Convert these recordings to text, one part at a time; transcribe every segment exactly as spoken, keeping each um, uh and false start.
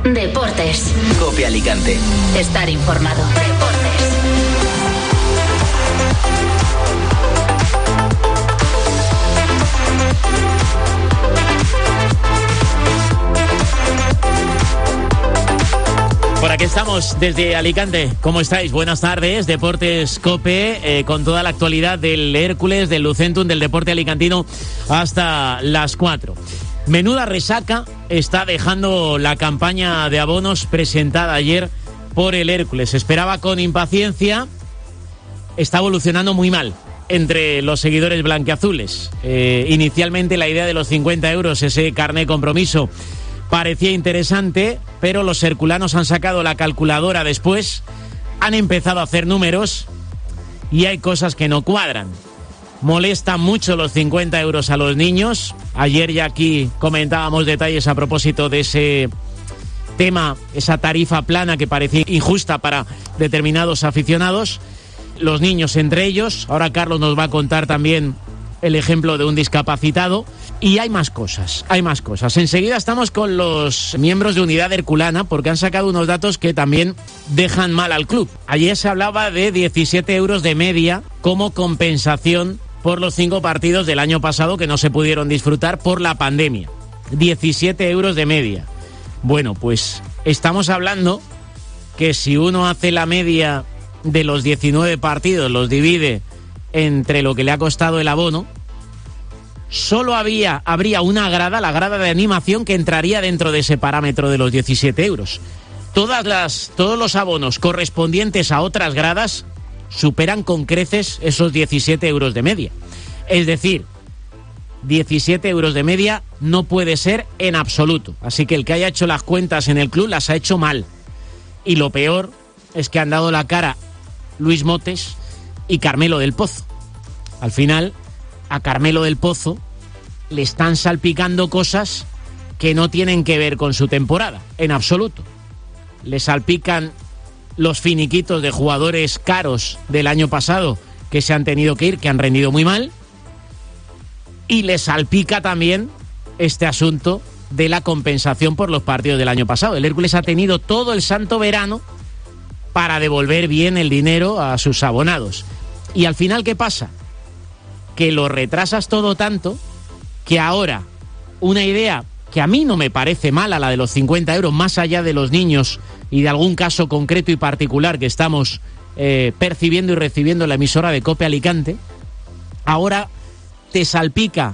Deportes. COPE Alicante. Estar informado. Deportes. Por aquí estamos desde Alicante. ¿Cómo estáis? Buenas tardes. Deportes COPE, eh, con toda la actualidad del Hércules, del Lucentum, del deporte alicantino hasta las cuatro. Menuda resaca está dejando la campaña de abonos presentada ayer por el Hércules. Se esperaba con impaciencia. Está evolucionando muy mal entre los seguidores blanquiazules. Eh, inicialmente la idea de los cincuenta euros, ese carné compromiso, parecía interesante, pero los herculanos han sacado la calculadora después, han empezado a hacer números y hay cosas que no cuadran. Molestan mucho los cincuenta euros a los niños. Ayer ya aquí comentábamos detalles a propósito de ese tema, esa tarifa plana que parecía injusta para determinados aficionados. Los niños entre ellos. Ahora Carlos nos va a contar también el ejemplo de un discapacitado. Y hay más cosas, hay más cosas. Enseguida estamos con los miembros de Unidad Herculana porque han sacado unos datos que también dejan mal al club. Ayer se hablaba de diecisiete euros de media como compensación por los cinco partidos del año pasado que no se pudieron disfrutar por la pandemia. diecisiete euros de media. Bueno, pues estamos hablando que si uno hace la media de los diecinueve partidos, los divide entre lo que le ha costado el abono, solo había, habría una grada, la grada de animación, que entraría dentro de ese parámetro de los diecisiete euros. Todas las, todos los abonos correspondientes a otras gradas superan con creces esos diecisiete euros de media. Es decir, diecisiete euros de media no puede ser en absoluto. Así que el que haya hecho las cuentas en el club las ha hecho mal. Y lo peor es que han dado la cara Luis Motes y Carmelo del Pozo. Al final, a Carmelo del Pozo le están salpicando cosas que no tienen que ver con su temporada, en absoluto. Le salpican los finiquitos de jugadores caros del año pasado que se han tenido que ir, que han rendido muy mal, y le salpica también este asunto de la compensación por los partidos del año pasado. El Hércules ha tenido todo el santo verano para devolver bien el dinero a sus abonados. Y al final, ¿qué pasa? Que lo retrasas todo tanto que ahora una idea que a mí no me parece mala, la de los cincuenta euros, más allá de los niños y de algún caso concreto y particular que estamos eh, percibiendo y recibiendo en la emisora de COPE Alicante, ahora te salpica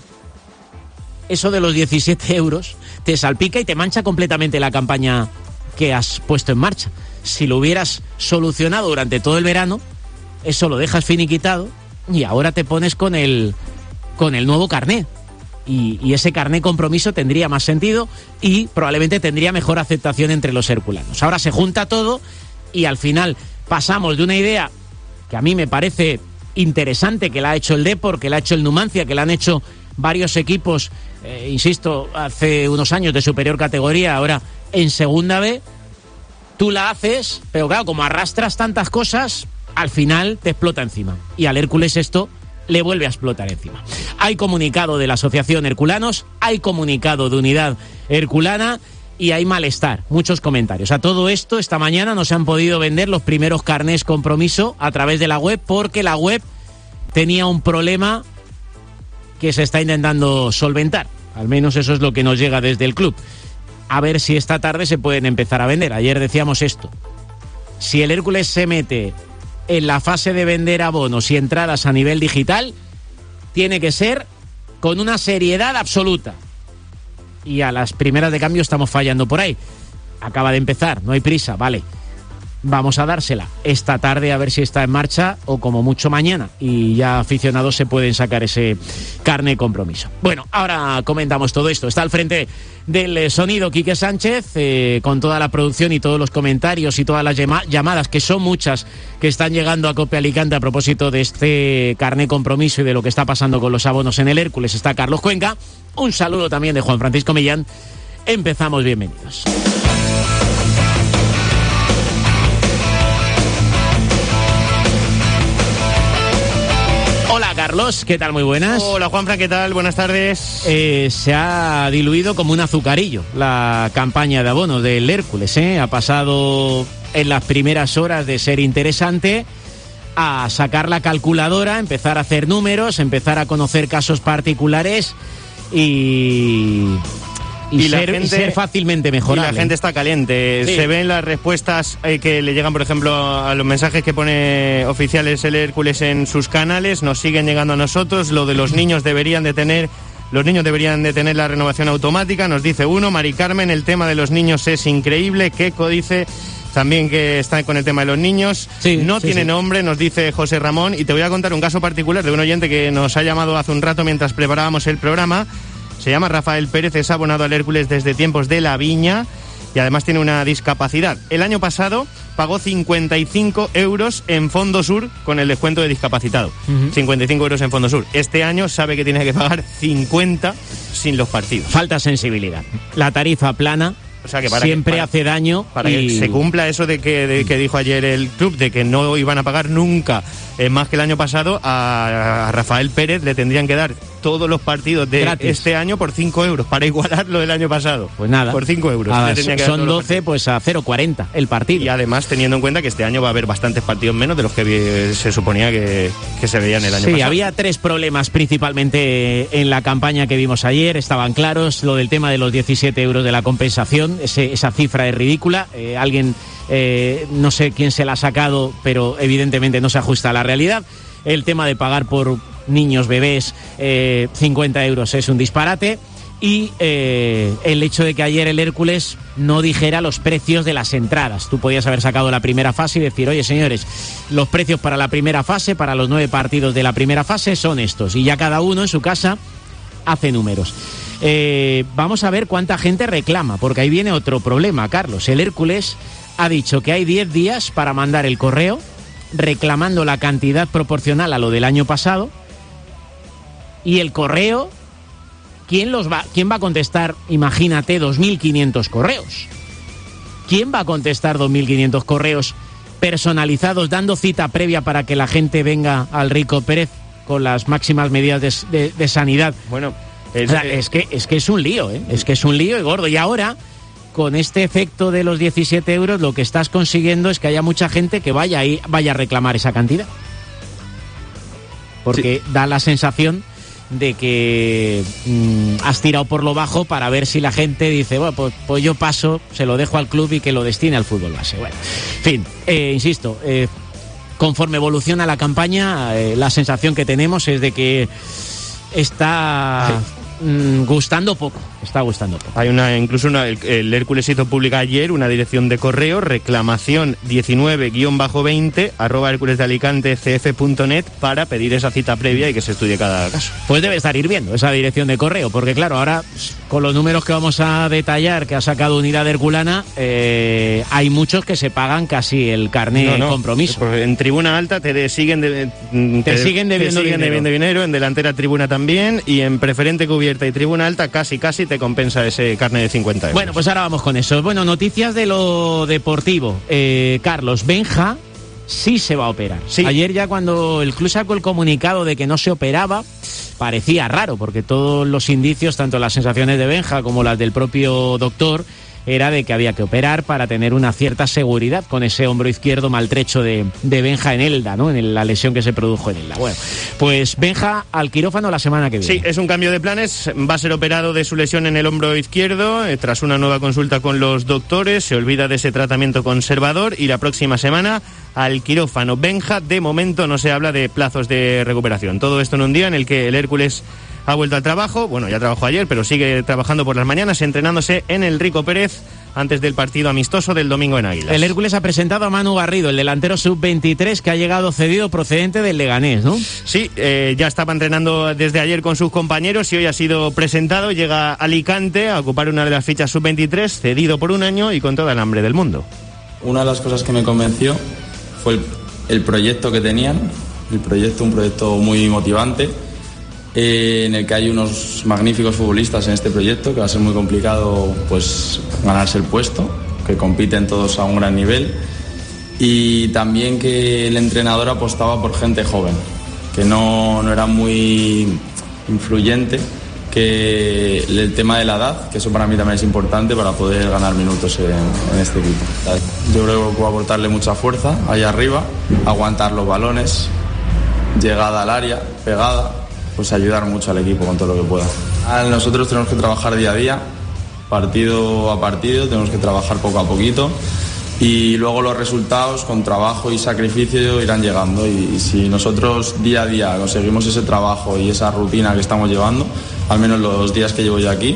eso de los diecisiete euros, te salpica y te mancha completamente la campaña que has puesto en marcha. Si lo hubieras solucionado durante todo el verano, eso lo dejas finiquitado y ahora te pones con el, con el nuevo carné. Y, y ese carné compromiso tendría más sentido y probablemente tendría mejor aceptación entre los herculanos. Ahora se junta todo y al final pasamos de una idea que a mí me parece interesante, que la ha hecho el Depor, que la ha hecho el Numancia, que la han hecho varios equipos, eh, insisto, hace unos años de superior categoría, ahora en segunda B. Tú la haces, pero claro, como arrastras tantas cosas, al final te explota encima. Y al Hércules esto le vuelve a explotar encima. Hay comunicado de la Asociación Herculanos, hay comunicado de Unidad Herculana y hay malestar, muchos comentarios. A todo esto, esta mañana no se han podido vender los primeros carnés compromiso a través de la web porque la web tenía un problema que se está intentando solventar. Al menos eso es lo que nos llega desde el club. A ver si esta tarde se pueden empezar a vender. Ayer decíamos esto. Si el Hércules se mete en la fase de vender abonos y entradas a nivel digital, tiene que ser con una seriedad absoluta. Y a las primeras de cambio estamos fallando por ahí. Acaba de empezar, no hay prisa, vale. Vamos a dársela esta tarde a ver si está en marcha o como mucho mañana. Y ya aficionados se pueden sacar ese carné compromiso. Bueno, ahora comentamos todo esto. Está al frente del sonido Quique Sánchez, eh, con toda la producción y todos los comentarios y todas las llama- llamadas, que son muchas, que están llegando a COPE Alicante a propósito de este carné compromiso y de lo que está pasando con los abonos en el Hércules. Está Carlos Cuenca. Un saludo también de Juan Francisco Millán. Empezamos, bienvenidos. Carlos, ¿qué tal? Muy buenas. Hola Juanfran, ¿qué tal? Buenas tardes. Eh, se ha diluido como un azucarillo la campaña de abonos del Hércules, ¿eh? Ha pasado en las primeras horas de ser interesante a sacar la calculadora, empezar a hacer números, empezar a conocer casos particulares y... Y, y, ser, gente, y ser fácilmente mejorable. Y la gente está caliente. Sí. Se ven las respuestas eh, que le llegan, por ejemplo, a los mensajes que pone oficiales el Hércules en sus canales. Nos siguen llegando a nosotros. Lo de los niños deberían de tener... Los niños deberían de tener la renovación automática, nos dice uno. Mari Carmen, el tema de los niños es increíble. Keiko dice también que está con el tema de los niños. Sí, no sí, tiene sí. nombre, nos dice José Ramón. Y te voy a contar un caso particular de un oyente que nos ha llamado hace un rato mientras preparábamos el programa. Se llama Rafael Pérez, es abonado al Hércules desde tiempos de la Viña y además tiene una discapacidad. El año pasado pagó cincuenta y cinco euros en Fondo Sur con el descuento de discapacitado. Uh-huh. cincuenta y cinco euros en Fondo Sur. Este año sabe que tiene que pagar cincuenta sin los partidos. Falta sensibilidad. La tarifa plana. O sea que para siempre que, para, hace daño. Para y... que se cumpla eso de que, de que dijo ayer el club, de que no iban a pagar nunca eh, más que el año pasado, a, a Rafael Pérez le tendrían que dar todos los partidos de gratis este año por cinco euros, para igualar lo del año pasado. Pues nada. Por cinco euros. Ah, le que son doce, pues a cero coma cuarenta el partido. Y además teniendo en cuenta que este año va a haber bastantes partidos menos de los que se suponía que, que se veían el año sí, pasado. Sí, había tres problemas principalmente en la campaña que vimos ayer. Estaban claros. Lo del tema de los diecisiete euros de la compensación. Ese, esa cifra es ridícula. Eh, alguien, eh, no sé quién se la ha sacado, pero evidentemente no se ajusta a la realidad. El tema de pagar por niños, bebés, eh, cincuenta euros es un disparate. Y eh, el hecho de que ayer el Hércules no dijera los precios de las entradas. Tú podías haber sacado la primera fase y decir, oye señores, los precios para la primera fase, para los nueve partidos de la primera fase son estos. Y ya cada uno en su casa hace números. Eh, vamos a ver cuánta gente reclama, porque ahí viene otro problema, Carlos. El Hércules ha dicho que hay diez días para mandar el correo reclamando la cantidad proporcional a lo del año pasado, y el correo, ¿quién los va, quién va a contestar? Imagínate, dos mil quinientos correos. ¿Quién va a contestar dos mil quinientos correos personalizados, dando cita previa para que la gente venga al Rico Pérez con las máximas medidas de, de, de sanidad? Bueno, es, o sea, es que es que es un lío, ¿eh? Es que es un lío y gordo. Y ahora, con este efecto de los diecisiete euros, lo que estás consiguiendo es que haya mucha gente que vaya ahí, vaya a reclamar esa cantidad. Porque sí, da la sensación de que mmm, has tirado por lo bajo para ver si la gente dice, bueno, pues, pues yo paso, se lo dejo al club y que lo destine al fútbol base. Bueno, en fin, eh, insisto, eh, conforme evoluciona la campaña, eh, la sensación que tenemos es de que está mmm, gustando poco, está gustando poco. Hay una, incluso una, el, el Hércules hizo pública ayer una dirección de correo, reclamación diecinueve guión veinte arroba hércules de alicante cf punto net, para pedir esa cita previa y que se estudie cada caso. Pues debe estar hirviendo esa dirección de correo, porque claro, ahora con los números que vamos a detallar que ha sacado Unidad Herculana, eh, hay muchos que se pagan casi el carné no, no, compromiso. En tribuna alta te de, siguen de, te, te siguen debiendo te siguen dinero. debiendo dinero, en delantera tribuna también, y en preferente cubierta y tribuna alta casi casi te compensa ese carné de cincuenta euros. Bueno, pues ahora vamos con eso. Bueno, noticias de lo deportivo. Eh, Carlos, Benja sí se va a operar. Sí. Ayer ya cuando el club sacó el comunicado de que no se operaba, parecía raro, porque todos los indicios, tanto las sensaciones de Benja como las del propio doctor, era de que había que operar para tener una cierta seguridad con ese hombro izquierdo maltrecho de, de Benja en Elda, ¿no? En la lesión que se produjo en Elda. Bueno, pues Benja al quirófano la semana que viene. Sí, es un cambio de planes. Va a ser operado de su lesión en el hombro izquierdo, eh, tras una nueva consulta con los doctores. Se olvida de ese tratamiento conservador y la próxima semana al quirófano. Benja, de momento no se habla de plazos de recuperación. Todo esto en un día en el que el Hércules ha vuelto al trabajo, bueno, ya trabajó ayer, pero sigue trabajando por las mañanas, entrenándose en el Rico Pérez antes del partido amistoso del domingo en Águilas. El Hércules ha presentado a Manu Garrido, el delantero sub veintitrés que ha llegado cedido procedente del Leganés, ¿no? Sí, eh, ya estaba entrenando desde ayer con sus compañeros y hoy ha sido presentado. Llega a Alicante a ocupar una de las fichas sub veintitrés, cedido por un año y con toda el hambre del mundo. Una de las cosas que me convenció fue el, el proyecto que tenían, el proyecto, un proyecto muy motivante, eh, en el que hay unos magníficos futbolistas en este proyecto, que va a ser muy complicado pues ganarse el puesto, que compiten todos a un gran nivel, y también que el entrenador apostaba por gente joven, que no, no era muy influyente, que el tema de la edad, que eso para mí también es importante para poder ganar minutos en, en este equipo. Yo creo que puedo aportarle mucha fuerza ahí arriba, aguantar los balones, llegada al área, pegada, pues ayudar mucho al equipo con todo lo que pueda. Nosotros tenemos que trabajar día a día, partido a partido, tenemos que trabajar poco a poquito y luego los resultados con trabajo y sacrificio irán llegando, y, y si nosotros día a día conseguimos ese trabajo y esa rutina que estamos llevando, al menos los días que llevo yo aquí,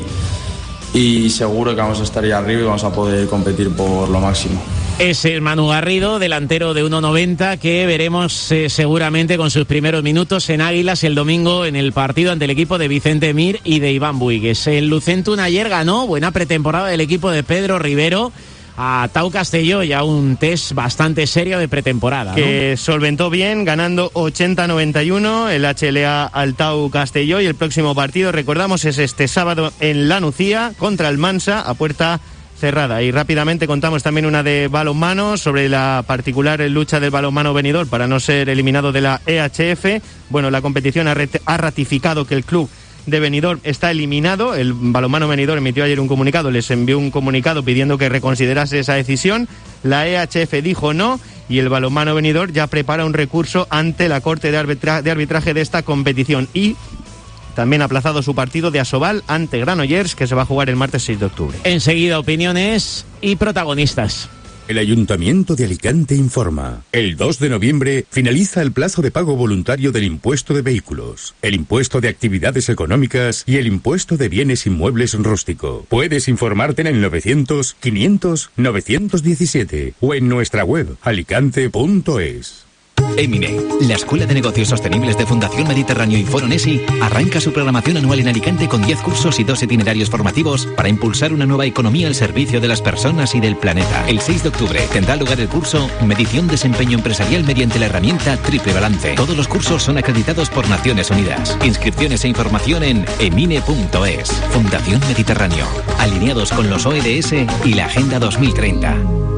y seguro que vamos a estar ahí arriba y vamos a poder competir por lo máximo. Es el Manu Garrido, delantero de uno noventa, que veremos eh, seguramente con sus primeros minutos en Águilas el domingo en el partido ante el equipo de Vicente Mir y de Iván Buigues. El Lucentum ayer ganó, buena pretemporada del equipo de Pedro Rivero, a Tau Castelló, ya un test bastante serio de pretemporada, ¿no? Que solventó bien, ganando ochenta a noventa y uno el H L A al Tau Castelló, y el próximo partido, recordamos, es este sábado en La Nucía contra el Mansa a puerta cerrada. Y rápidamente contamos también una de balonmano sobre la particular lucha del balonmano Benidorm para no ser eliminado de la E H F. Bueno, la competición ha, ha ratificado que el club de Benidorm está eliminado. El balonmano Benidorm emitió ayer un comunicado, les envió un comunicado pidiendo que reconsiderase esa decisión. La E H F dijo no, y el balonmano Benidorm ya prepara un recurso ante la Corte de, arbitra- de arbitraje de esta competición, y también ha aplazado su partido de Asobal ante Granollers, que se va a jugar el martes seis de octubre. Enseguida, opiniones y protagonistas. El Ayuntamiento de Alicante informa. El dos de noviembre finaliza el plazo de pago voluntario del impuesto de vehículos, el impuesto de actividades económicas y el impuesto de bienes inmuebles rústico. Puedes informarte en el novecientos quinientos novecientos diecisiete o en nuestra web alicante punto es. Emine, la Escuela de Negocios Sostenibles de Fundación Mediterráneo y Foro Nesi, arranca su programación anual en Alicante con diez cursos y dos itinerarios formativos para impulsar una nueva economía al servicio de las personas y del planeta. El seis de octubre tendrá lugar el curso Medición Desempeño Empresarial mediante la herramienta Triple Balance. Todos los cursos son acreditados por Naciones Unidas. Inscripciones e información en emine punto es. Fundación Mediterráneo, alineados con los O E D S y la Agenda dos mil treinta.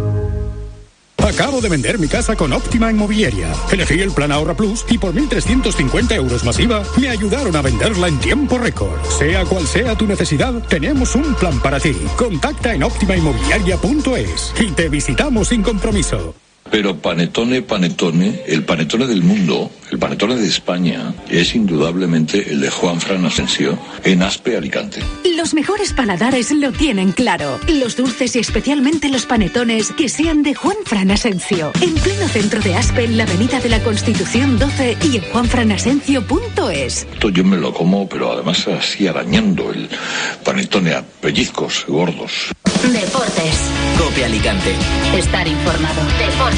Acabo de vender mi casa con Óptima Inmobiliaria. Elegí el plan Ahorra Plus y por mil trescientos cincuenta euros más I V A me ayudaron a venderla en tiempo récord. Sea cual sea tu necesidad, tenemos un plan para ti. Contacta en óptima inmobiliaria punto es y te visitamos sin compromiso. Pero Panetone, Panetone, el Panetone del mundo, el Panetone de España, es indudablemente el de Juanfran Asensio en Aspe, Alicante. Los mejores paladares lo tienen claro. Los dulces y especialmente los panetones que sean de Juanfran Asensio. En pleno centro de Aspe, en la avenida de la Constitución doce y en juanfran asencio punto es. Esto yo me lo como, pero además así arañando el Panetone a pellizcos gordos. Deportes. Cope Alicante. Estar informado. Deportes.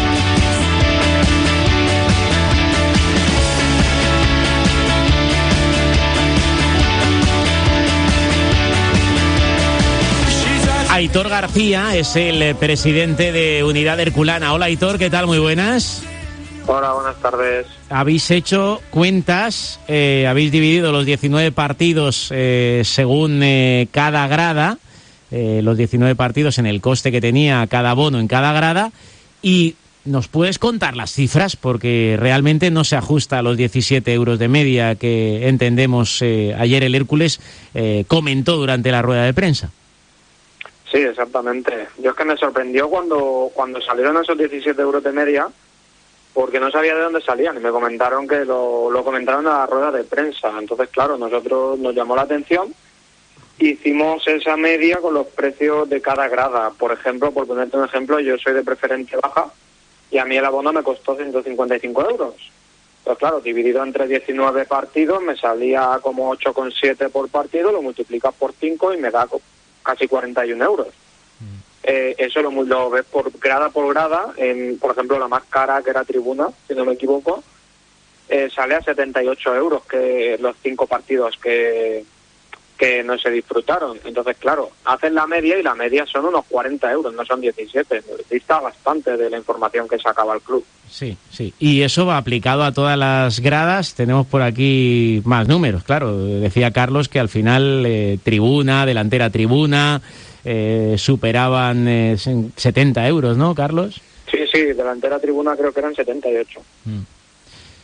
Aitor García es el presidente de Unidad Herculana. Hola Aitor, ¿qué tal? Muy buenas. Hola, buenas tardes. Habéis hecho cuentas, eh, habéis dividido los diecinueve partidos eh, según eh, cada grada, eh, los diecinueve partidos en el coste que tenía cada bono en cada grada, y ¿nos puedes contar las cifras? Porque realmente no se ajusta a los diecisiete euros de media que entendemos eh, ayer el Hércules eh, comentó durante la rueda de prensa. Sí, exactamente. Yo es que me sorprendió cuando, cuando salieron esos diecisiete euros de media, porque no sabía de dónde salían y me comentaron que lo, lo comentaron a la rueda de prensa. Entonces, claro, nosotros nos llamó la atención, hicimos esa media con los precios de cada grada. Por ejemplo, por ponerte un ejemplo, yo soy de preferente baja y a mí el abono me costó ciento cincuenta y cinco euros. Pues claro, dividido entre diecinueve partidos me salía como ocho coma siete por partido, lo multiplicas por cinco y me da casi cuarenta y un euros. Mm. Eh, eso lo, lo ves por grada por grada. En, por ejemplo, la más cara, que era Tribuna, si no me equivoco, eh, sale a setenta y ocho euros, que los cinco partidos que, que no se disfrutaron. Entonces, claro, hacen la media y la media son unos cuarenta euros, no son diecisiete. Dista bastante de la información que sacaba el club. Sí, sí. Y eso va aplicado a todas las gradas. Tenemos por aquí más números, claro. Decía Carlos que al final eh, Tribuna, delantera Tribuna, eh, superaban eh, setenta euros, ¿no, Carlos? Sí, sí, delantera Tribuna creo que eran setenta y ocho. Mm.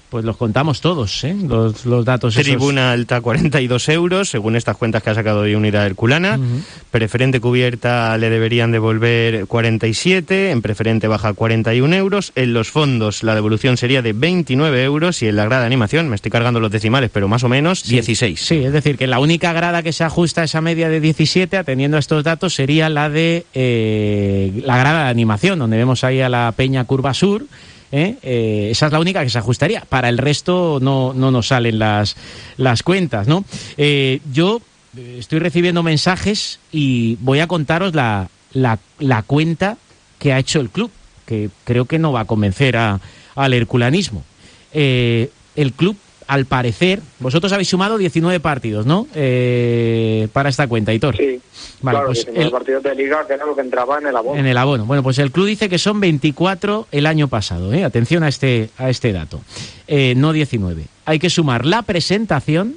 pues los contamos todos, ¿eh? Los, los datos esos. Tribuna alta cuarenta y dos euros, según estas cuentas que ha sacado hoy Unidad Herculana. Uh-huh. Preferente cubierta le deberían devolver cuarenta y siete, en preferente baja cuarenta y un euros. En los fondos la devolución sería de veintinueve euros y en la grada de animación, me estoy cargando los decimales, pero más o menos sí, dieciséis. Sí, es decir, que la única grada que se ajusta a esa media de diecisiete, atendiendo a estos datos, sería la de eh, la grada de animación, donde vemos ahí a la Peña Curva Sur. ¿Eh? Eh, esa es la única que se ajustaría. Para el resto no, no nos salen las, las cuentas, ¿no? Eh, yo estoy recibiendo mensajes y voy a contaros la, la, la cuenta que ha hecho el club, que creo que no va a convencer a, al herculanismo. Eh, el club, al parecer, vosotros habéis sumado diecinueve partidos, ¿no? Eh, para esta cuenta, Hitor. Sí. Vale, claro, pues diecinueve el, partidos de liga, que era lo que entraba en el abono. En el abono. Bueno, pues el club dice que son veinticuatro el año pasado, ¿eh? Atención a este, a este dato. Eh, no diecinueve. Hay que sumar la presentación,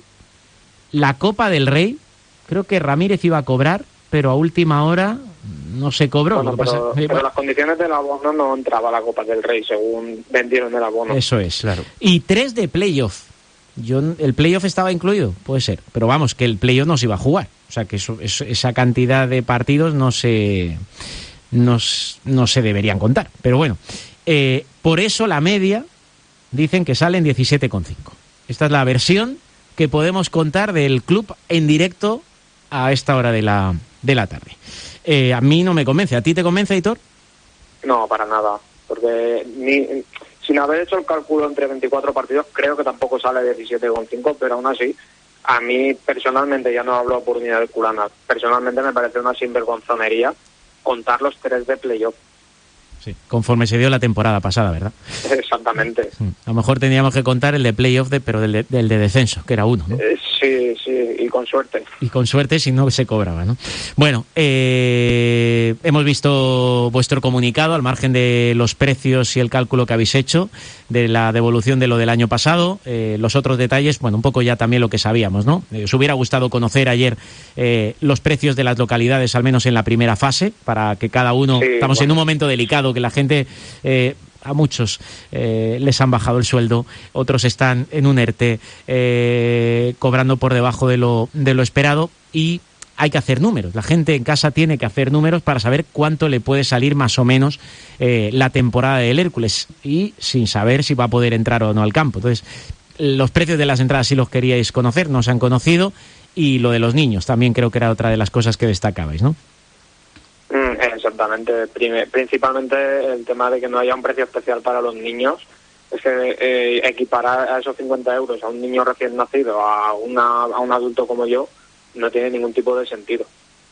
la Copa del Rey. Creo que Ramírez iba a cobrar, pero a última hora no se cobró. Bueno, lo que pero, pasa... pero bueno, las condiciones del abono no entraba la Copa del Rey, según vendieron el abono. Eso es, claro. Y tres de playoff. Yo, el playoff estaba incluido, puede ser, pero vamos, que el playoff no se iba a jugar, o sea que eso, eso, esa cantidad de partidos no se no, no se deberían contar, pero bueno, eh, por eso la media dicen que salen diecisiete coma cinco. Esta es la versión que podemos contar del club en directo a esta hora de la, de la tarde. Eh, a mí no me convence, ¿a ti te convence, Hitor? No, para nada, porque ni... Sin haber hecho el cálculo entre veinticuatro partidos, creo que tampoco sale diecisiete coma cinco, pero aún así, a mí personalmente, ya no hablo por Unidad Herculana, personalmente me parece una sinvergonzonería contar los tres de playoff. Sí, conforme se dio la temporada pasada, ¿verdad? Exactamente. Sí. A lo mejor tendríamos que contar el de playoff, de, pero del de, del de descenso, que era uno, ¿no? Eh, sí, sí, y con suerte. Y con suerte si no se cobraba, ¿no? Bueno, eh, hemos visto vuestro comunicado al margen de los precios y el cálculo que habéis hecho de la devolución de lo del año pasado. Eh, los otros detalles, bueno, un poco ya también lo que sabíamos, ¿no? Eh, os hubiera gustado conocer ayer eh, los precios de las localidades, al menos en la primera fase, para que cada uno... Sí, estamos bueno. en un momento delicado, que la gente... Eh, a muchos eh, les han bajado el sueldo, otros están en un ERTE, eh, cobrando por debajo de lo, de lo esperado, y hay que hacer números. La gente en casa tiene que hacer números para saber cuánto le puede salir más o menos eh, la temporada del Hércules, y sin saber si va a poder entrar o no al campo. Entonces, los precios de las entradas, si los queríais conocer, no se han conocido, y lo de los niños también creo que era otra de las cosas que destacabais, ¿no? Exactamente, principalmente el tema de que no haya un precio especial para los niños. Es que eh, equiparar a esos cincuenta euros a un niño recién nacido a, una, a un adulto como yo no tiene ningún tipo de sentido.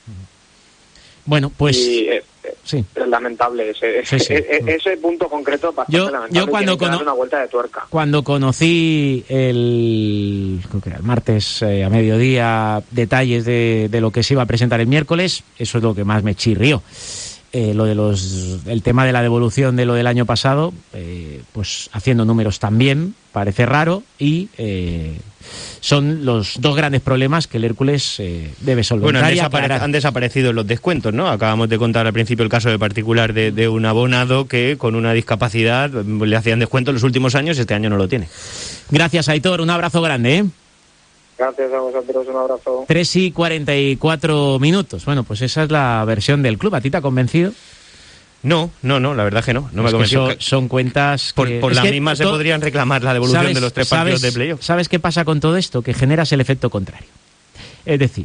Bueno, pues y, eh, sí. Es lamentable ese, sí, sí. ese, ese punto concreto, bastante yo, lamentable. Yo cuando, que cono- una vuelta de tuerca. cuando conocí el, creo que era el martes eh, a mediodía detalles de, de lo que se iba a presentar el miércoles, eso es lo que más me chirrió. Eh, lo de los, el tema de la devolución de lo del año pasado, eh, pues haciendo números también parece raro, y eh, son los dos grandes problemas que el Hércules eh, debe solventar. Bueno, han, y desapare- aclarar. han desaparecido los descuentos, ¿no? Acabamos de contar al principio el caso de particular de, de un abonado que con una discapacidad le hacían descuento en los últimos años y este año no lo tiene. Gracias, Aitor, un abrazo grande, ¿eh? Gracias a vosotros, un abrazo. tres y cuarenta y cuatro minutos. Bueno, pues esa es la versión del club. ¿A ti te ha convencido? No, no, no, la verdad que no. No me Es que convenció. son, son cuentas Por, que... por es la que misma se todo- podrían reclamar la devolución ¿Sabes- de los tres sabes- partidos de playoff. ¿Sabes qué pasa con todo esto? Que generas el efecto contrario. Es decir,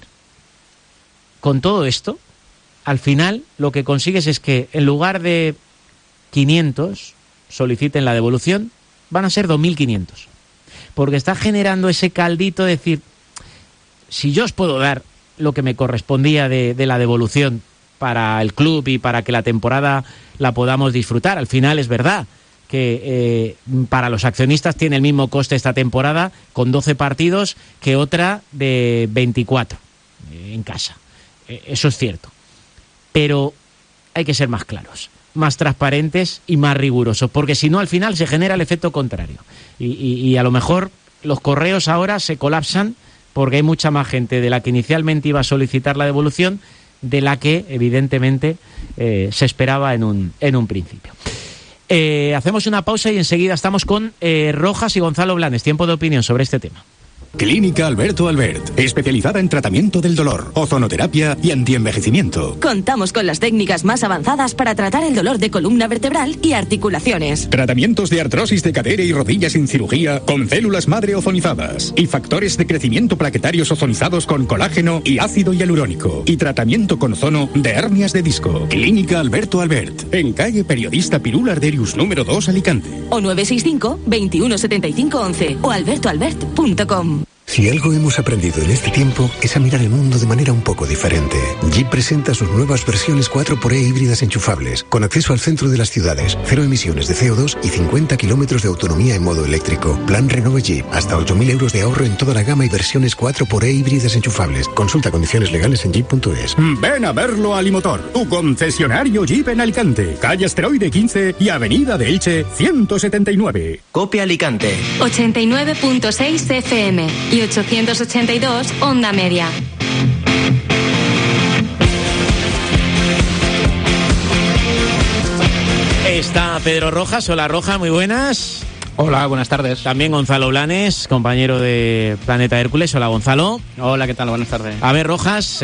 con todo esto, al final lo que consigues es que en lugar de quinientos soliciten la devolución, van a ser dos mil quinientos. Porque está generando ese caldito de decir, si yo os puedo dar lo que me correspondía de, de la devolución para el club y para que la temporada la podamos disfrutar, al final es verdad que eh, para los accionistas tiene el mismo coste esta temporada con doce partidos que otra de veinticuatro eh, en casa. Eh, eso es cierto. Pero hay que ser más claros, más transparentes y más rigurosos, porque si no al final se genera el efecto contrario. Y, y, y a lo mejor los correos ahora se colapsan porque hay mucha más gente de la que inicialmente iba a solicitar la devolución de la que evidentemente eh, se esperaba en un, en un principio. Eh, hacemos una pausa y enseguida estamos con eh, Rojas y Gonzalo Blanes. Tiempo de opinión sobre este tema. Clínica Alberto Albert, especializada en tratamiento del dolor, ozonoterapia y antienvejecimiento. Contamos con las técnicas más avanzadas para tratar el dolor de columna vertebral y articulaciones. Tratamientos de artrosis de cadera y rodilla sin cirugía con células madre ozonizadas y factores de crecimiento plaquetarios ozonizados con colágeno y ácido hialurónico. Y tratamiento con ozono de hernias de disco. Clínica Alberto Albert, en calle Periodista Pirul Arderius número dos, Alicante. O nueve seis cinco, veintiuno setenta y cinco once o alberto albert punto com. Si algo hemos aprendido en este tiempo es a mirar el mundo de manera un poco diferente. Jeep presenta sus nuevas versiones cuatro por E híbridas enchufables, con acceso al centro de las ciudades, cero emisiones de C O dos y cincuenta kilómetros de autonomía en modo eléctrico. Plan Renove Jeep, hasta ocho mil euros de ahorro en toda la gama y versiones cuatro por E híbridas enchufables. Consulta condiciones legales en jeep punto es. Ven a verlo a Alimotor, tu concesionario Jeep en Alicante, calle Asteroide quince y avenida de Elche ciento setenta y nueve. Cope Alicante ochenta y nueve punto seis F M y ochocientos ochenta y dos Onda Media. Está Pedro Rojas. Hola, Roja, muy buenas. Hola, buenas tardes. También Gonzalo Blanes, compañero de Planeta Hércules. Hola, Gonzalo. Hola, ¿qué tal? Buenas tardes. A ver, Rojas,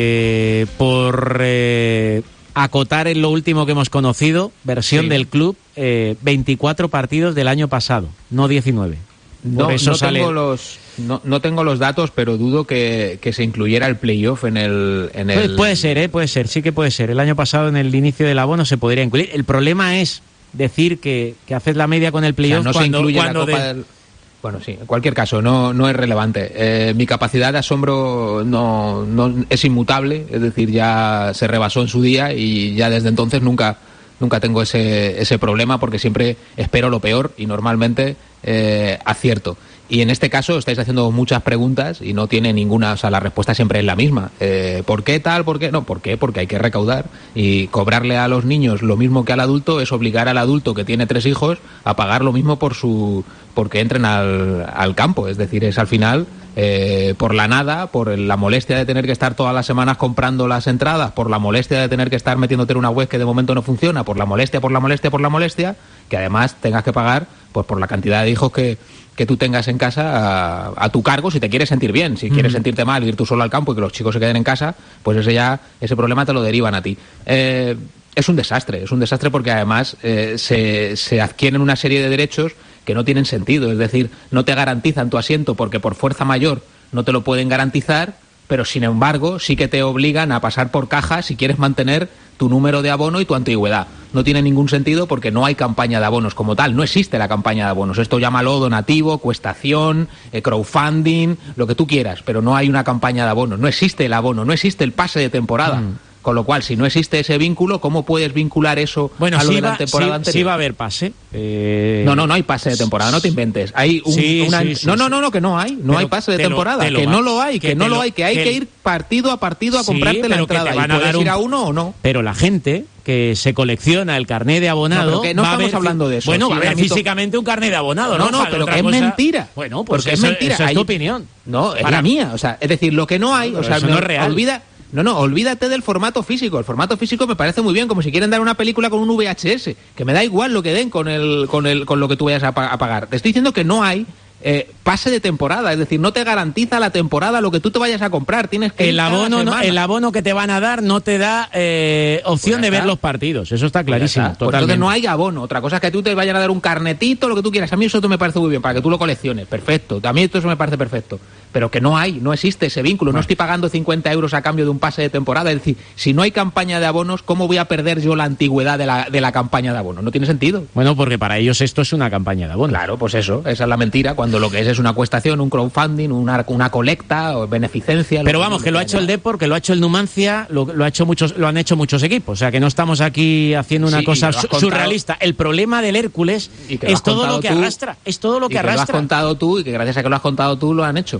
eh, por eh, acotar en lo último que hemos conocido, versión sí. del club, eh, veinticuatro partidos del año pasado, no diecinueve. No, por eso no sale... tengo los no, no tengo los datos, pero dudo que, que se incluyera el playoff en el en el... Puede, puede ser, eh, puede ser, sí que puede ser. El año pasado en el inicio del abono se podría incluir. El problema es decir que, que haces la media con el playoff, o sea, no cuando, se incluye cuando la Copa de... del... Bueno, sí, en cualquier caso, no, no es relevante. Eh, mi capacidad de asombro no, no es inmutable, es decir, ya se rebasó en su día y ya desde entonces nunca nunca tengo ese, ese problema porque siempre espero lo peor y normalmente eh, acierto. Y en este caso estáis haciendo muchas preguntas y no tiene ninguna, o sea, la respuesta siempre es la misma. Eh, ¿Por qué tal? ¿Por qué? No, ¿por qué? Porque hay que recaudar y cobrarle a los niños lo mismo que al adulto es obligar al adulto que tiene tres hijos a pagar lo mismo por su porque entren al, al campo. Es decir, es al final eh, por la nada, por la molestia de tener que estar todas las semanas comprando las entradas, por la molestia de tener que estar metiéndote en una web que de momento no funciona, por la molestia, por la molestia, por la molestia, que además tengas que pagar pues por la cantidad de hijos que que tú tengas en casa a, a tu cargo si te quieres sentir bien. Si quieres mm. sentirte mal, ir tú solo al campo y que los chicos se queden en casa, pues ese ya ese problema te lo derivan a ti. Eh, es un desastre, es un desastre porque además eh, se, se adquieren una serie de derechos que no tienen sentido. Es decir, no te garantizan tu asiento porque por fuerza mayor no te lo pueden garantizar, pero sin embargo sí que te obligan a pasar por caja si quieres mantener tu número de abono y tu antigüedad. No tiene ningún sentido porque no hay campaña de abonos como tal, no existe la campaña de abonos. Esto llámalo donativo, cuestación, eh, crowdfunding, lo que tú quieras, pero no hay una campaña de abonos, no existe el abono, no existe el pase de temporada. Mm. Con lo cual, si no existe ese vínculo, ¿cómo puedes vincular eso bueno, a lo sí de la va, temporada sí, anterior? Sí va a haber pase. Eh... No, no, no hay pase de temporada, no te inventes. Hay un, sí, una... sí, sí, no, no, sí. no, no, que no hay. No pero hay pase de temporada. Lo, que va, no lo hay, que, que no lo, lo hay, que hay que, que ir partido a partido a sí, comprarte la entrada. Que te van ¿Y a puedes dar ir un... a uno o no? Pero la gente que se colecciona el carné de abonado... No, pero que no va estamos a ver, hablando de eso. Bueno, sí, va a haber mito... físicamente un carné de abonado. No, no, no pero que cosa... es mentira. Bueno, pues porque eso, es mentira. Esa es Hay... tu opinión. No, es Para... la mía. O sea, es decir, lo que no hay... No, o sea, eso me... no es real. Olvida... No, no, olvídate del formato físico. El formato físico me parece muy bien, como si quieren dar una película con un V H S, que me da igual lo que den con el, con el, con lo que tú vayas a, pa- a pagar. Te estoy diciendo que no hay eh, pase de temporada, es decir, no te garantiza la temporada lo que tú te vayas a comprar. Tienes que el ir abono, no, el abono que te van a dar no te da eh, opción pues de ver los partidos. Eso está clarísimo. Pues totalmente. Entonces no hay abono. Otra cosa es que tú te vayan a dar un carnetito, lo que tú quieras. A mí eso me parece muy bien, para que tú lo colecciones. Perfecto. A mí esto eso me parece perfecto. Pero que no hay, no existe ese vínculo. No estoy pagando cincuenta euros a cambio de un pase de temporada. Es decir, si no hay campaña de abonos, ¿cómo voy a perder yo la antigüedad de la, de la campaña de abonos? No tiene sentido. Bueno, porque para ellos esto es una campaña de abonos. Claro, pues eso, esa es la mentira, cuando lo que es es una cuestación, un crowdfunding, una, una colecta o beneficencia. Pero vamos, que lo ha hecho el Depor, que lo ha hecho el Numancia, lo, lo, ha hecho muchos, lo han hecho muchos equipos. O sea, que no estamos aquí haciendo una sí, cosa su, surrealista. El problema del Hércules es todo lo que tú, arrastra. Es todo lo que, y que arrastra. lo has contado tú y que gracias a que lo has contado tú lo han hecho.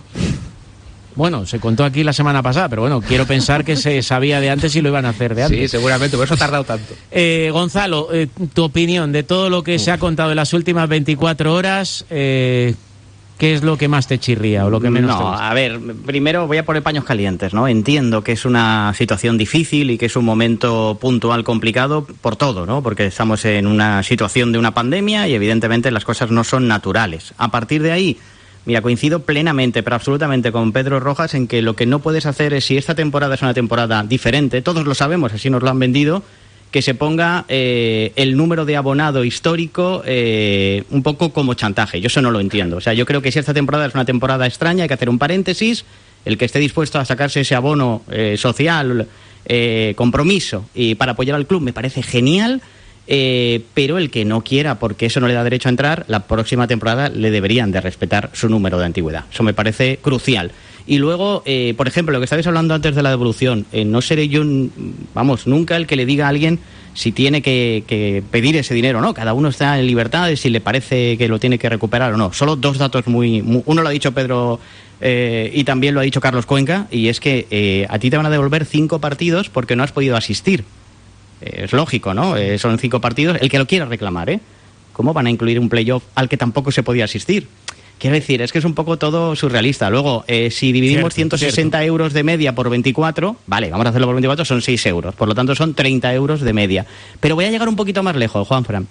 Bueno, se contó aquí la semana pasada, pero bueno, quiero pensar que se sabía de antes y lo iban a hacer de antes. Sí, seguramente, por eso ha tardado tanto. Eh, Gonzalo, eh, tu opinión de todo lo que Uf. se ha contado en las últimas veinticuatro horas, eh, ¿qué es lo que más te chirría o lo que menos no, te gusta? A ver, primero voy a poner paños calientes, ¿no? Entiendo que es una situación difícil y que es un momento puntual complicado por todo, ¿no? Porque estamos en una situación de una pandemia y evidentemente las cosas no son naturales. A partir de ahí, mira, coincido plenamente, pero absolutamente con Pedro Rojas en que lo que no puedes hacer es, si esta temporada es una temporada diferente, todos lo sabemos, así nos lo han vendido, que se ponga eh, el número de abonado histórico eh, un poco como chantaje. Yo eso no lo entiendo. O sea, yo creo que si esta temporada es una temporada extraña, hay que hacer un paréntesis. El que esté dispuesto a sacarse ese abono eh, social, eh, compromiso, y para apoyar al club, me parece genial. Eh, pero el que no quiera, porque eso no le da derecho a entrar, la próxima temporada le deberían de respetar su número de antigüedad. Eso me parece crucial. Y luego, eh, por ejemplo, lo que estabais hablando antes de la devolución, eh, no seré yo, vamos, nunca el que le diga a alguien si tiene que, que pedir ese dinero o no. Cada uno está en libertad de si le parece que lo tiene que recuperar o no. Solo dos datos muy... muy uno lo ha dicho Pedro eh, y también lo ha dicho Carlos Cuenca, y es que eh, a ti te van a devolver cinco partidos porque no has podido asistir. Eh, es lógico, ¿no? Eh, son cinco partidos. El que lo quiera reclamar, ¿eh? ¿Cómo van a incluir un playoff al que tampoco se podía asistir? Quiero decir, es que es un poco todo surrealista. Luego, eh, si dividimos cierto, ciento sesenta cierto. euros de media por veinticuatro, vale, vamos a hacerlo por veinticuatro, son seis euros. Por lo tanto, son treinta euros de media. Pero voy a llegar un poquito más lejos, Juanfran.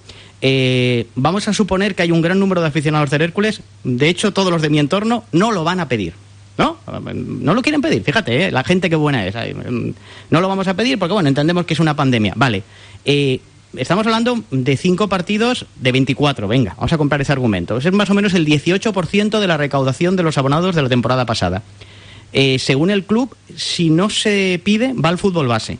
Eh, vamos a suponer que hay un gran número de aficionados del Hércules. De hecho, todos los de mi entorno no lo van a pedir. ¿No? No lo quieren pedir, fíjate, ¿eh? La gente qué buena es. No lo vamos a pedir porque, bueno, entendemos que es una pandemia. Vale, eh... estamos hablando de cinco partidos de veinticuatro. Venga, vamos a comprar ese argumento. Ese es más o menos el dieciocho por ciento de la recaudación de los abonados de la temporada pasada. Eh, según el club, si no se pide, va al fútbol base.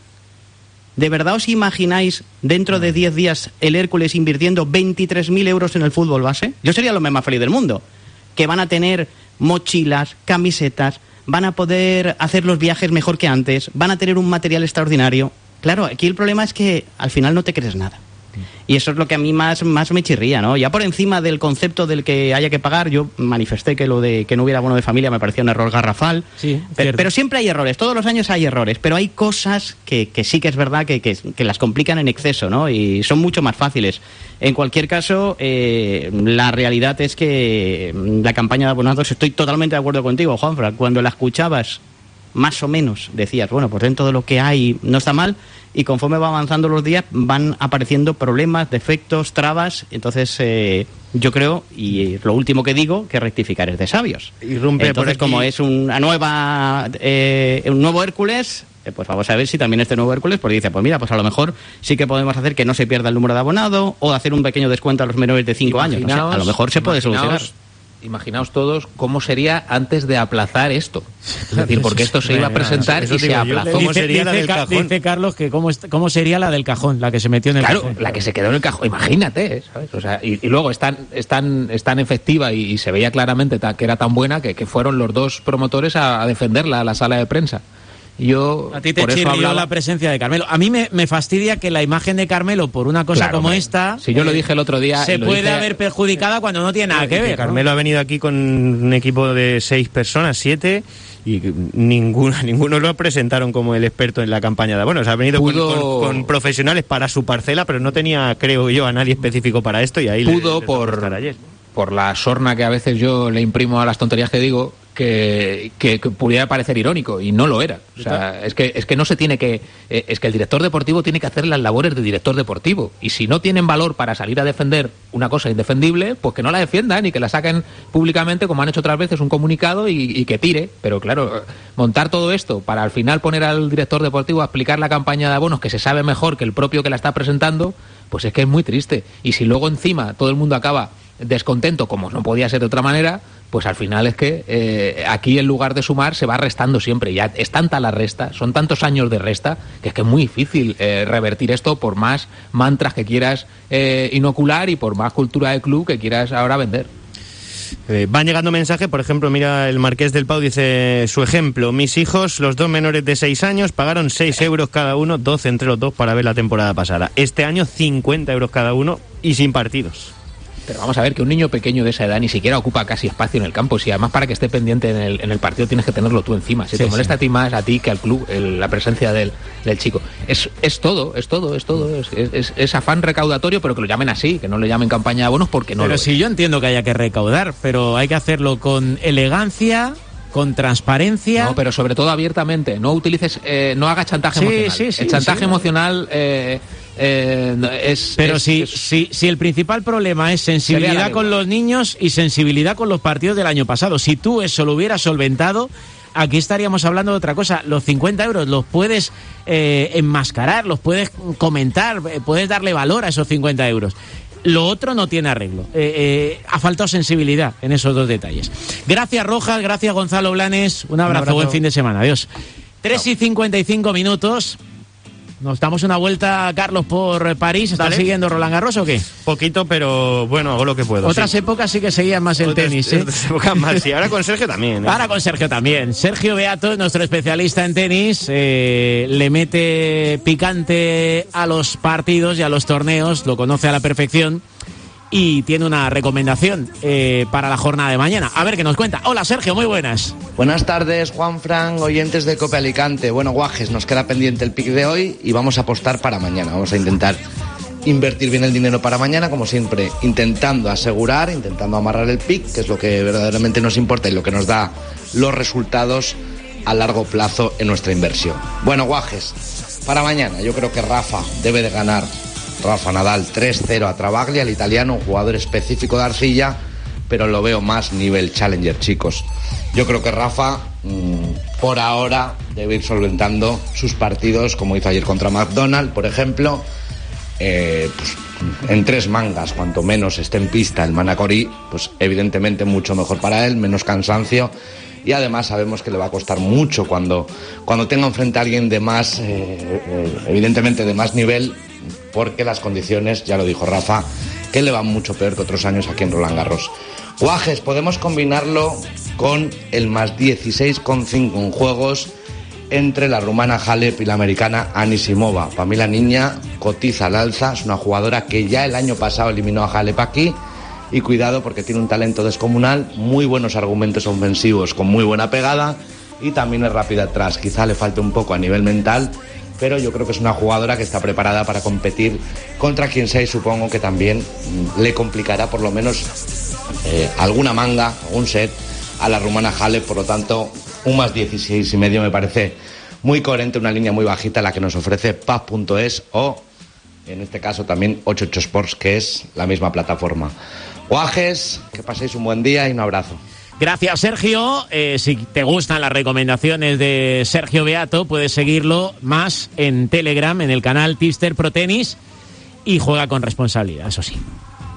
¿De verdad os imagináis dentro de diez días el Hércules invirtiendo veintitrés mil euros en el fútbol base? Yo sería lo más feliz del mundo. Que van a tener mochilas, camisetas, van a poder hacer los viajes mejor que antes, van a tener un material extraordinario. Claro, aquí el problema es que al final no te crees nada. Y eso es lo que a mí más, más me chirría, ¿no? Ya por encima del concepto del que haya que pagar, yo manifesté que lo de que no hubiera bono de familia me parecía un error garrafal. Sí, pero, pero siempre hay errores, todos los años hay errores, pero hay cosas que, que sí que es verdad que, que, que las complican en exceso, ¿no? Y son mucho más fáciles. En cualquier caso, eh, la realidad es que la campaña de abonados, estoy totalmente de acuerdo contigo, Juanfran, cuando la escuchabas más o menos decías, bueno, pues dentro de lo que hay no está mal, y conforme va avanzando los días van apareciendo problemas, defectos, trabas. Entonces eh, yo creo, y lo último que digo, que rectificar es de sabios. Irrumpe Entonces, por aquí... como es una nueva eh, un nuevo Hércules, eh, pues vamos a ver si también este nuevo Hércules pues dice, pues mira, pues a lo mejor sí que podemos hacer que no se pierda el número de abonado, o hacer un pequeño descuento a los menores de cinco años. O sea, a lo mejor se puede solucionar. Imaginaos todos cómo sería antes de aplazar esto. Es decir, porque esto se iba a presentar y se aplazó. ¿Cómo sería la del cajón? Dice Carlos que cómo, cómo sería la del cajón, la que se metió en el claro, cajón. Claro, la que se quedó en el cajón. Imagínate, ¿sabes? O sea, y, y luego es tan, es tan, es tan efectiva y, y se veía claramente ta, que era tan buena que, que fueron los dos promotores a, a defenderla a la sala de prensa. Yo, a ti te por eso chirrió hablaba... la presencia de Carmelo. A mí me, me fastidia que la imagen de Carmelo, por una cosa claro, como hombre. esta... Si yo eh, lo dije el otro día... Se puede dije... haber perjudicada cuando no tiene nada que ver. Carmelo ¿no? ha venido aquí con un equipo de seis personas, siete... y ninguno, ninguno lo presentaron como el experto en la campaña de abonos. Ha venido pudo... con, con, con profesionales para su parcela, pero no tenía, creo yo, a nadie específico para esto, y ahí pudo le, le por, ayer. por la sorna que a veces yo le imprimo a las tonterías que digo, que, que, que pudiera parecer irónico, y no lo era. O sea, es que, es que no se tiene que... Eh, es que el director deportivo tiene que hacer las labores de director deportivo, y si no tienen valor para salir a defender una cosa indefendible, pues que no la defiendan y que la saquen públicamente, como han hecho otras veces, un comunicado y, y que tire. Pero claro, montar todo esto para al final poner al director deportivo a explicar la campaña de abonos, que se sabe mejor que el propio que la está presentando, pues es que es muy triste. Y si luego encima todo el mundo acaba descontento, como no podía ser de otra manera, pues al final es que eh, aquí en lugar de sumar se va restando siempre. Ya es tanta la resta, son tantos años de resta, que es que es muy difícil eh, revertir esto por más mantras que quieras eh, inocular y por más cultura de club que quieras ahora vender. Eh, van llegando mensajes, por ejemplo, mira, el Marqués del Pau dice su ejemplo: mis hijos, los dos menores de seis años, pagaron seis euros cada uno, doce entre los dos para ver la temporada pasada. Este año cincuenta euros cada uno y sin partidos. Pero vamos a ver, que un niño pequeño de esa edad ni siquiera ocupa casi espacio en el campo. Si además para que esté pendiente en el, en el partido tienes que tenerlo tú encima. Si sí, te molesta sí. a ti más, a ti que al club, el, la presencia del, del chico. Es, es todo, es todo, es todo. Es, es, es afán recaudatorio, pero que lo llamen así, que no le llamen campaña de abonos porque no pero lo si es. Yo entiendo que haya que recaudar, pero hay que hacerlo con elegancia, con transparencia. No, pero sobre todo abiertamente. No utilices, eh, no hagas chantaje sí, emocional. Sí, sí, el chantaje sí. emocional eh, eh, es... Pero es, si, es... si, si el principal problema es sensibilidad con los niños y sensibilidad con los partidos del año pasado, si tú eso lo hubieras solventado, aquí estaríamos hablando de otra cosa. Los cincuenta euros los puedes eh, enmascarar, los puedes comentar, puedes darle valor a esos cincuenta euros. Lo otro no tiene arreglo. Eh, eh, ha faltado sensibilidad en esos dos detalles. Gracias, Rojas. Gracias, Gonzalo Blanes. Un abrazo. Un abrazo. Buen fin de semana. Adiós. tres y cincuenta y cinco minutos. Nos damos una vuelta, Carlos, por París. ¿Estás Dale. siguiendo Roland Garros o qué? Poquito, pero bueno, hago lo que puedo. Otras sí. épocas sí que seguían más el otras, tenis, ¿eh? Otras épocas más, sí. Ahora con Sergio también. ¿eh? Ahora con Sergio también. Sergio Beato, nuestro especialista en tenis, eh, le mete picante a los partidos y a los torneos, lo conoce a la perfección. Y tiene una recomendación eh, para la jornada de mañana. A ver qué nos cuenta. Hola, Sergio, muy buenas. Buenas tardes, Juanfran, oyentes de Cope Alicante. Bueno, Guajes, nos queda pendiente el pick de hoy y vamos a apostar para mañana. Vamos a intentar invertir bien el dinero para mañana, como siempre, intentando asegurar, intentando amarrar el pick, que es lo que verdaderamente nos importa y lo que nos da los resultados a largo plazo en nuestra inversión. Bueno, Guajes, para mañana yo creo que Rafa debe de ganar. Rafa Nadal tres cero a Travaglia, el italiano, un jugador específico de arcilla, pero lo veo más nivel challenger, chicos. Yo creo que Rafa, mmm, por ahora, debe ir solventando sus partidos, como hizo ayer contra McDonald, por ejemplo, eh, pues, en tres mangas, cuanto menos esté en pista el Manacorí, pues evidentemente mucho mejor para él, menos cansancio. Y además sabemos que le va a costar mucho cuando, cuando tenga enfrente a alguien de más, eh, eh, evidentemente de más nivel, porque las condiciones, ya lo dijo Rafa, que le van mucho peor que otros años aquí en Roland Garros. Guajes, podemos combinarlo con el más dieciséis coma cinco en juegos entre la rumana Halep y la americana Anisimova. Para mí la niña cotiza al alza, es una jugadora que ya el año pasado eliminó a Halep aquí. Y cuidado porque tiene un talento descomunal, muy buenos argumentos ofensivos con muy buena pegada y también es rápida atrás. Quizá le falte un poco a nivel mental, pero yo creo que es una jugadora que está preparada para competir contra quien sea y supongo que también le complicará por lo menos eh, alguna manga, algún set a la rumana Halep. Por lo tanto, un más dieciséis y medio me parece muy coherente, una línea muy bajita la que nos ofrece Paz punto es o en este caso también ochenta y ocho Sports, que es la misma plataforma. Guajes, que paséis un buen día y un abrazo. Gracias, Sergio. Eh, si te gustan las recomendaciones de Sergio Beato, puedes seguirlo más en Telegram, en el canal Tister Pro Tenis, y juega con responsabilidad, eso sí.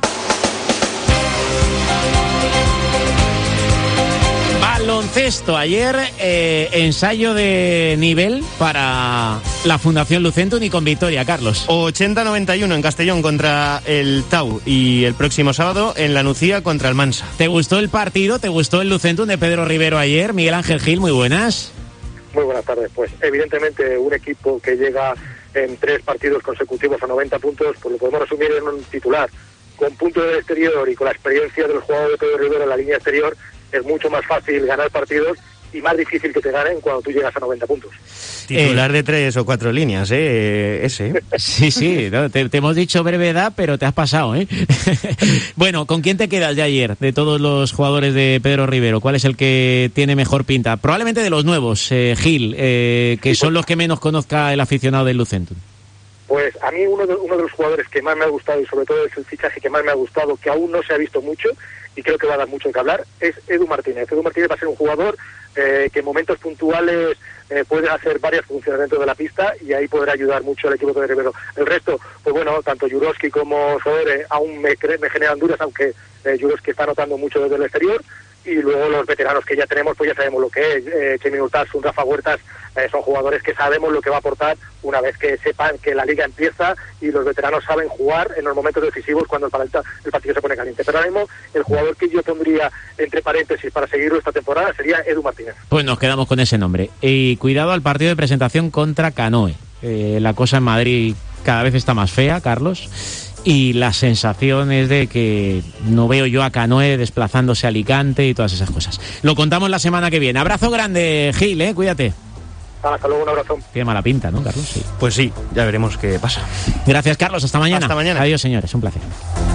Baloncesto. Ayer eh, ensayo de nivel para la Fundación Lucentum y con victoria, Carlos. ochenta noventa y uno en Castellón contra el Tau y el próximo sábado en La Nucía contra el Mansa. ¿Te gustó el partido? ¿Te gustó el Lucentum de Pedro Rivero ayer? Miguel Ángel Gil, muy buenas. Muy buenas tardes. Pues evidentemente un equipo que llega en tres partidos consecutivos a noventa puntos, pues lo podemos resumir en un titular. Con punto del exterior y con la experiencia del jugador de Pedro Rivero en la línea exterior, es mucho más fácil ganar partidos y más difícil que te ganen cuando tú llegas a noventa puntos. Titular eh, de tres o cuatro líneas, ¿eh? Ese. Sí, sí, no, te, te hemos dicho brevedad, pero te has pasado, ¿eh? Bueno, ¿con quién te quedas de ayer, de todos los jugadores de Pedro Rivero? ¿Cuál es el que tiene mejor pinta? Probablemente de los nuevos, eh, Gil, eh, que sí, son pues, los que menos conozca el aficionado del Lucentum. Pues a mí uno de, uno de los jugadores que más me ha gustado y sobre todo es el fichaje que más me ha gustado, que aún no se ha visto mucho y creo que va a dar mucho que hablar, es Edu Martínez. Edu Martínez va a ser un jugador eh, que en momentos puntuales eh, puede hacer varias funciones dentro de la pista y ahí podrá ayudar mucho al equipo de Rivero. El resto, pues bueno, tanto Jurovski como Soler eh, aún me, me generan dudas, aunque eh, Jurovski está anotando mucho desde el exterior. Y luego los veteranos que ya tenemos, pues ya sabemos lo que es. Eh, Chemi Urtasun, Rafa Huertas, eh, son jugadores que sabemos lo que va a aportar una vez que sepan que la liga empieza y los veteranos saben jugar en los momentos decisivos cuando el, el partido se pone caliente. Pero ahora mismo el jugador que yo pondría entre paréntesis para seguirlo esta temporada sería Edu Martínez. Pues nos quedamos con ese nombre. Y cuidado al partido de presentación contra Canoe. Eh, la cosa en Madrid cada vez está más fea, Carlos. y la sensación es de que no veo yo a Canoe desplazándose a Alicante y todas esas cosas. Lo contamos la semana que viene. Abrazo grande, Gil, ¿eh? Cuídate. Hasta luego, un abrazo. Tiene mala pinta, ¿no, Carlos? Sí. Pues sí, ya veremos qué pasa. Gracias, Carlos. Hasta mañana. Hasta mañana. Adiós, señores. Un placer.